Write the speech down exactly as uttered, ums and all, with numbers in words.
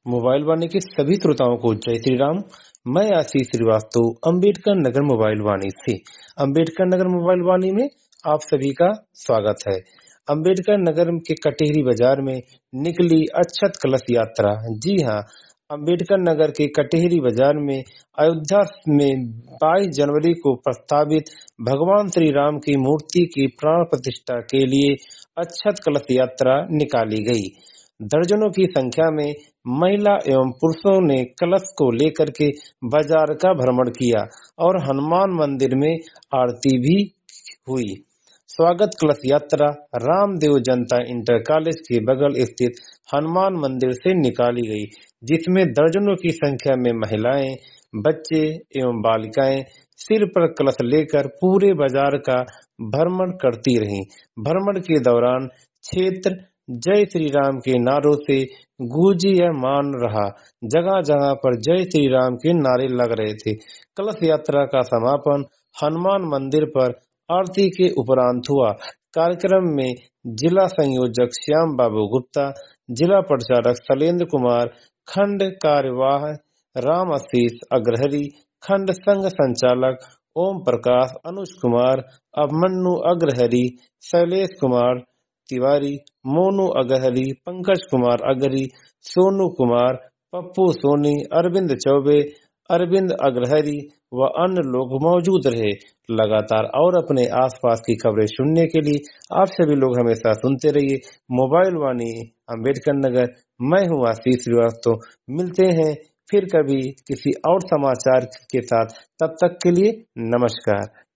Mobile वाणी के सभी श्रोताओं को जय श्री राम। मैं आशीष श्रीवास्तव अंबेडकर नगर मोबाइल वाणी से अंबेडकर नगर मोबाइल वाणी में आप सभी का स्वागत है। अंबेडकर नगर के कटेहरी बाजार में निकली अक्षत कलश यात्रा। जी हां, अंबेडकर नगर के कटेहरी बाजार में अयोध्या में बाईस जनवरी को प्रस्तावित भगवान श्री राम की मूर्ति की प्राण प्रतिष्ठा के लिए अक्षत कलश यात्रा निकाली गई। दर्जनों की संख्या में महिला एवं पुरुषों ने कलश को लेकर के बाजार का भ्रमण किया और हनुमान मंदिर में आरती भी हुई। स्वागत कलश यात्रा रामदेव जनता इंटर कॉलेज के बगल स्थित हनुमान मंदिर से निकाली गई, जिसमें दर्जनों की संख्या में महिलाएं, बच्चे एवं बालिकाएं सिर पर कलश लेकर पूरे बाजार का भ्रमण करती रहीं। भ्रमण के दौरान क्षेत्र जय श्री राम के नारों से गूंजयमान रहा। जगह जगह पर जय श्री राम के नारे लग रहे थे। कलश यात्रा का समापन हनुमान मंदिर पर आरती के उपरांत हुआ। कार्यक्रम में जिला संयोजक श्याम बाबू गुप्ता, जिला प्रचारक शैलेंद्र कुमार, खंड कार्यवाह राम आशीष अग्रहरी, खंड संघ संचालक ओम प्रकाश, अनुज कुमार, अभिमन्यु अग्रहरी, शैलेश कुमार तिवारी, मोनू अग्रहरी, पंकज कुमार अग्रहरी, सोनू कुमार, पप्पू सोनी, अरविंद चौबे, अरविंद अग्रहरी व अन्य लोग मौजूद रहे। लगातार और अपने आसपास की खबरें सुनने के लिए आप सभी लोग हमेशा सुनते रहिए मोबाइल वाणी अंबेडकर नगर। मैं हूँ आशीष श्रीवास्तव। मिलते हैं फिर कभी किसी और समाचार के साथ। तब तक के लिए नमस्कार।